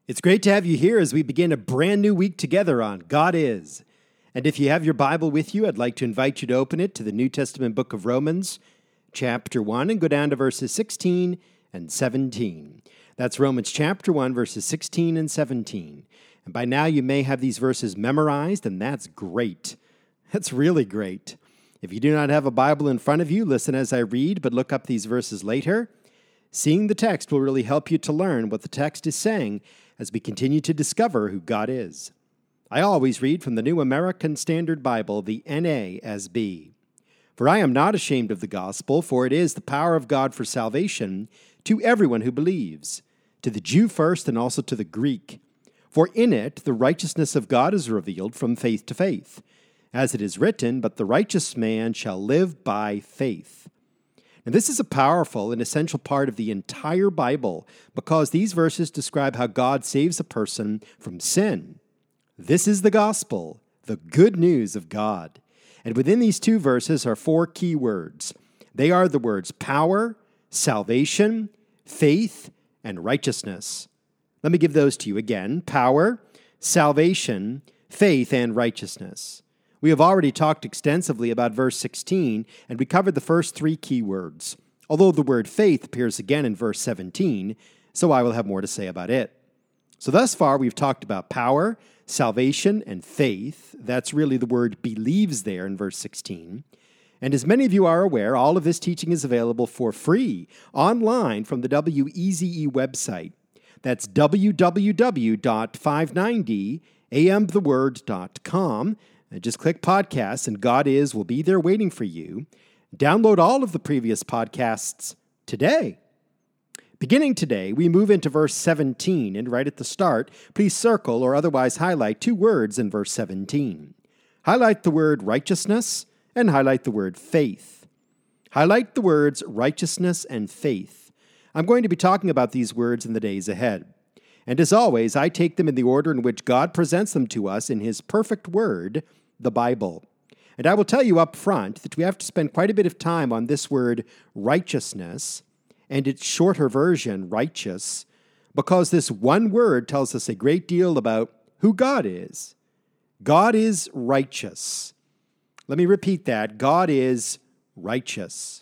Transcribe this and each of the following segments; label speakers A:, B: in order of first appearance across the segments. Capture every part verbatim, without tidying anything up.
A: It's great to have you here as we begin a brand new week together on God Is. And if you have your Bible with you, I'd like to invite you to open it to the New Testament book of Romans, chapter one, and go down to verses sixteen and seventeen. That's Romans chapter one, verses sixteen and seventeen. And by now you may have these verses memorized, and that's great. That's really great. If you do not have a Bible in front of you, listen as I read, but look up these verses later. Seeing the text will really help you to learn what the text is saying as we continue to discover who God is. I always read from the New American Standard Bible, the N A S B. For I am not ashamed of the gospel, for it is the power of God for salvation to everyone who believes, to the Jew first and also to the Greek. For in it the righteousness of God is revealed from faith to faith, as it is written, but the righteous man shall live by faith. Now, this is a powerful and essential part of the entire Bible because these verses describe how God saves a person from sin. This is the gospel, the good news of God. And within these two verses are four key words. They are the words power, salvation, faith, and righteousness. Let me give those to you again. Power, salvation, faith, and righteousness. We have already talked extensively about verse sixteen, and we covered the first three key words, although the word faith appears again in verse seventeen, so I will have more to say about it. So thus far, we've talked about power, salvation, and faith. That's really the word believes there in verse sixteen. And as many of you are aware, all of this teaching is available for free online from the W E Z E website. That's w w w dot five ninety a m the word dot com. Just click podcasts and God Is will be there waiting for you. Download all of the previous podcasts today. Beginning today, we move into verse seventeen, and right at the start, please circle or otherwise highlight two words in verse seventeen. Highlight the word righteousness and highlight the word faith. Highlight the words righteousness and faith. I'm going to be talking about these words in the days ahead. And as always, I take them in the order in which God presents them to us in His perfect word, the Bible. And I will tell you up front that we have to spend quite a bit of time on this word righteousness and its shorter version, righteous, because this one word tells us a great deal about who God is. God is righteous. Let me repeat that. God is righteous.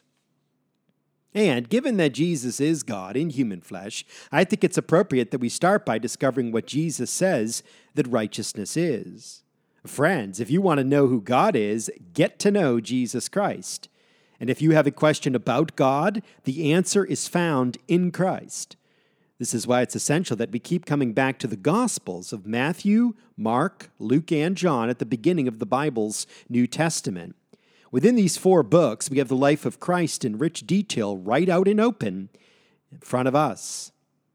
A: And given that Jesus is God in human flesh, I think it's appropriate that we start by discovering what Jesus says that righteousness is. Friends, if you want to know who God is, get to know Jesus Christ. And if you have a question about God, the answer is found in Christ. This is why it's essential that we keep coming back to the Gospels of Matthew, Mark, Luke, and John at the beginning of the Bible's New Testament. Within these four books, we have the life of Christ in rich detail right out and open in front of us.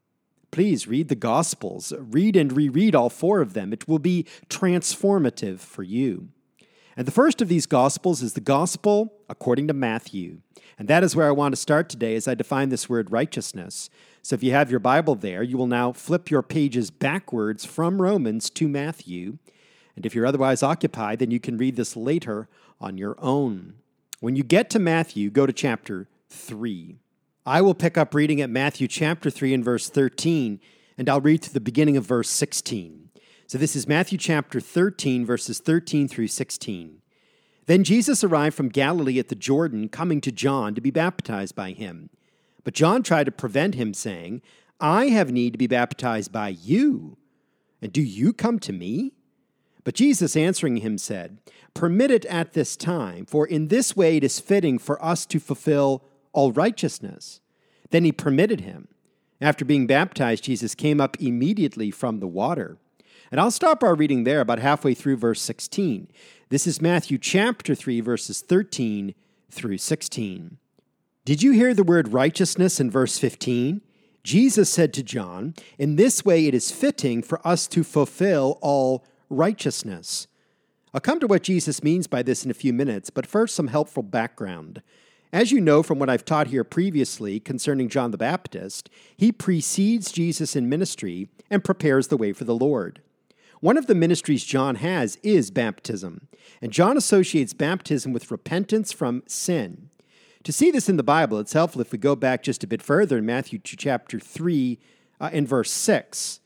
A: Please read the Gospels. Read and reread all four of them. It will be transformative for you. And the first of these Gospels is the Gospel according to Matthew. And that is where I want to start today as I define this word righteousness. So if you have your Bible there, you will now flip your pages backwards from Romans to Matthew. And if you're otherwise occupied, then you can read this later on your own. When you get to Matthew, go to chapter three. I will pick up reading at Matthew chapter three and verse thirteen, and I'll read to the beginning of verse sixteen. So this is Matthew chapter thirteen, verses thirteen through sixteen. Then Jesus arrived from Galilee at the Jordan, coming to John to be baptized by him. But John tried to prevent him, saying, I have need to be baptized by you, and do you come to me? But Jesus answering him said, Permit it at this time, for in this way it is fitting for us to fulfill all righteousness. Then he permitted him. After being baptized, Jesus came up immediately from the water. And I'll stop our reading there about halfway through verse sixteen. This is Matthew chapter three, verses thirteen through sixteen. Did you hear the word righteousness in verse fifteen? Jesus said to John, In this way it is fitting for us to fulfill all righteousness. I'll come to what Jesus means by this in a few minutes, but first some helpful background. As you know from what I've taught here previously concerning John the Baptist, he precedes Jesus in ministry and prepares the way for the Lord. One of the ministries John has is baptism, and John associates baptism with repentance from sin. To see this in the Bible, it's helpful if we go back just a bit further in Matthew chapter three uh, and verse six.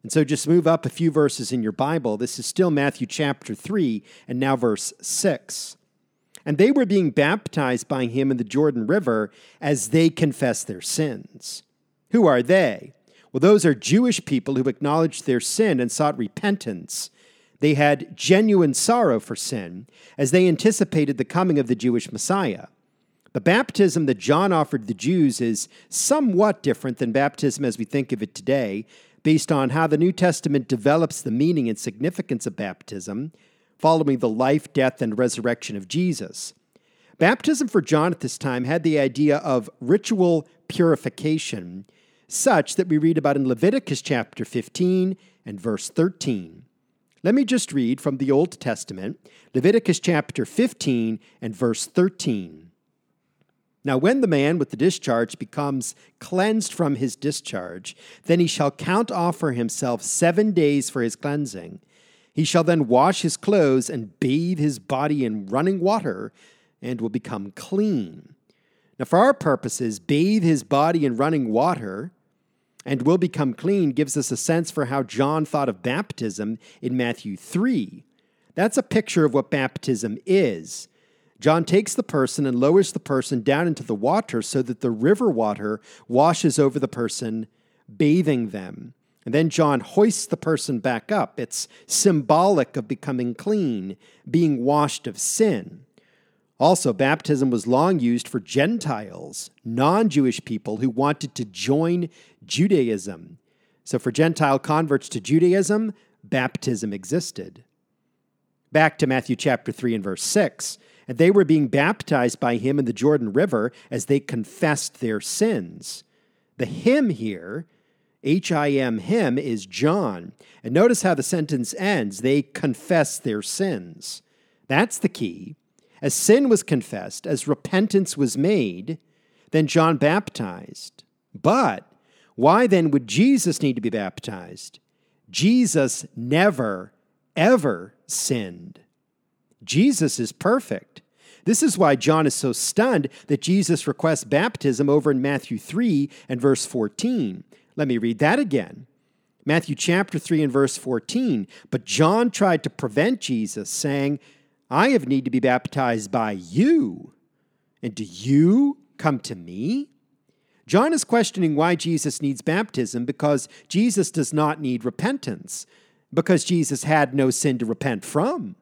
A: And so just move up a few verses in your Bible. This is still Matthew chapter three, and now verse six. And they were being baptized by him in the Jordan River as they confessed their sins. Who are they? Well, those are Jewish people who acknowledged their sin and sought repentance. They had genuine sorrow for sin as they anticipated the coming of the Jewish Messiah. The baptism that John offered the Jews is somewhat different than baptism as we think of it today, based on how the New Testament develops the meaning and significance of baptism, following the life, death, and resurrection of Jesus. Baptism for John at this time had the idea of ritual purification, such that we read about in Leviticus chapter fifteen and verse thirteen. Let me just read from the Old Testament, Leviticus chapter fifteen and verse thirteen. Now when the man with the discharge becomes cleansed from his discharge, then he shall count off for himself seven days for his cleansing. He shall then wash his clothes and bathe his body in running water, and will become clean. Now for our purposes, bathe his body in running water and will become clean gives us a sense for how John thought of baptism in Matthew three. That's a picture of what baptism is. John takes the person and lowers the person down into the water so that the river water washes over the person, bathing them. And then John hoists the person back up. It's symbolic of becoming clean, being washed of sin. Also, baptism was long used for Gentiles, non-Jewish people who wanted to join Judaism. So for Gentile converts to Judaism, baptism existed. Back to Matthew chapter three and verse six. And they were being baptized by him in the Jordan River as they confessed their sins. The him here, H I M, him, is John. And notice how the sentence ends. They confess their sins. That's the key. As sin was confessed, as repentance was made, then John baptized. But why then would Jesus need to be baptized? Jesus never, ever sinned. Jesus is perfect. This is why John is so stunned that Jesus requests baptism over in Matthew three and verse fourteen. Let me read that again. Matthew chapter three and verse fourteen. But John tried to prevent Jesus, saying, I have need to be baptized by you, and do you come to me? John is questioning why Jesus needs baptism because Jesus does not need repentance, because Jesus had no sin to repent from.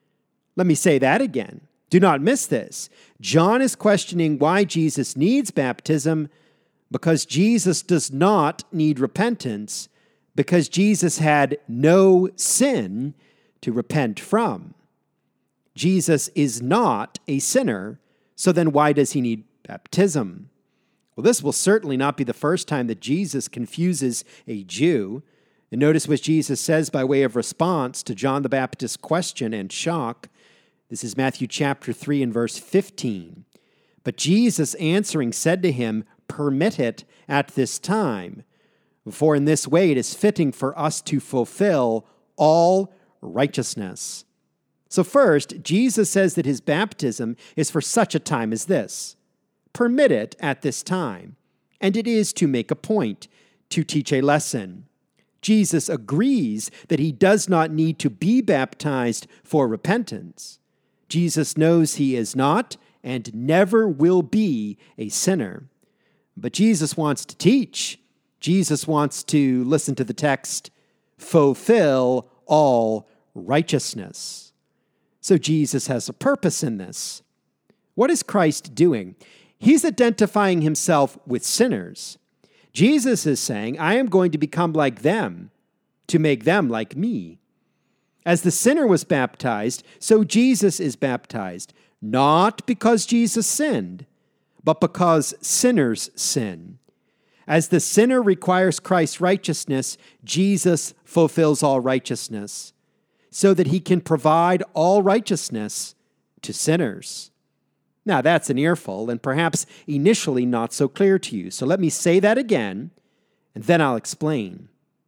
A: Let me say that again. Do not miss this. John is questioning why Jesus needs baptism because Jesus does not need repentance, because Jesus had no sin to repent from. Jesus is not a sinner, so then why does he need baptism? Well, this will certainly not be the first time that Jesus confuses a Jew. And notice what Jesus says by way of response to John the Baptist's question and shock. This is Matthew chapter three and verse fifteen. But Jesus answering said to him, Permit it at this time, for in this way it is fitting for us to fulfill all righteousness. So first, Jesus says that his baptism is for such a time as this. Permit it at this time. And it is to make a point, to teach a lesson. Jesus agrees that he does not need to be baptized for repentance. Jesus knows he is not and never will be a sinner. But Jesus wants to teach. Jesus wants to, listen to the text, fulfill all righteousness. So Jesus has a purpose in this. What is Christ doing? He's identifying himself with sinners. Jesus is saying, I am going to become like them to make them like me. As the sinner was baptized, so Jesus is baptized, not because Jesus sinned, but because sinners sin. As the sinner requires Christ's righteousness, Jesus fulfills all righteousness, so that he can provide all righteousness to sinners. Now, that's an earful, and perhaps initially not so clear to you. So let me say that again, and then I'll explain.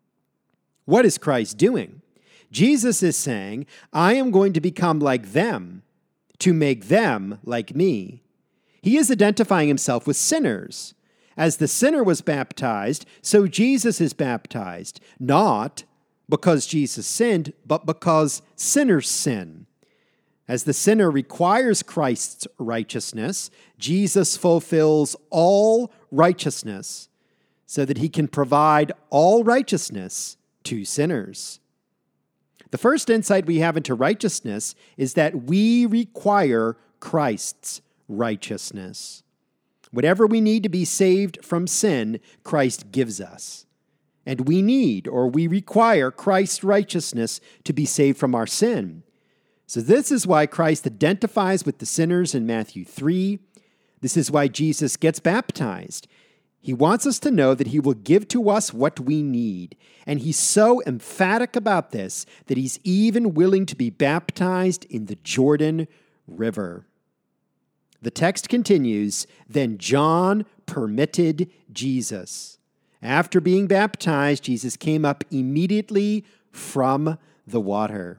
A: What is Christ doing? Jesus is saying, I am going to become like them to make them like me. He is identifying himself with sinners. As the sinner was baptized, so Jesus is baptized, not because Jesus sinned, but because sinners sin. As the sinner requires Christ's righteousness, Jesus fulfills all righteousness so that he can provide all righteousness to sinners. The first insight we have into righteousness is that we require Christ's righteousness. Whatever we need to be saved from sin, Christ gives us. And we need, or we require, Christ's righteousness to be saved from our sin. So this is why Christ identifies with the sinners in Matthew three. This is why Jesus gets baptized. He wants us to know that he will give to us what we need. And he's so emphatic about this that he's even willing to be baptized in the Jordan River. The text continues, then John permitted Jesus. After being baptized, Jesus came up immediately from the water.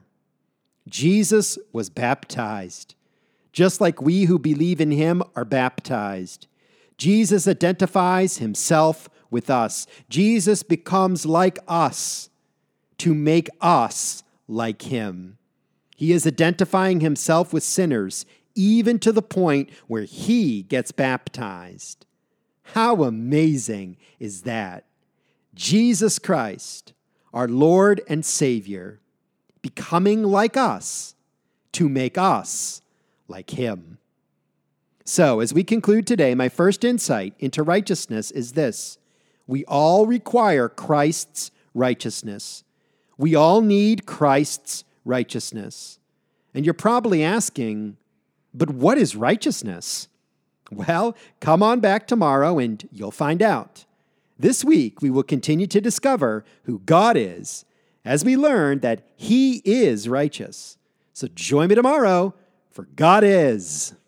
A: Jesus was baptized, just like we who believe in him are baptized. Jesus identifies himself with us. Jesus becomes like us to make us like him. He is identifying himself with sinners, even to the point where he gets baptized. How amazing is that? Jesus Christ, our Lord and Savior, becoming like us to make us like him. So, as we conclude today, my first insight into righteousness is this. We all require Christ's righteousness. We all need Christ's righteousness. And you're probably asking, but what is righteousness? Well, come on back tomorrow and you'll find out. This week, we will continue to discover who God is as we learn that he is righteous. So join me tomorrow, for God is.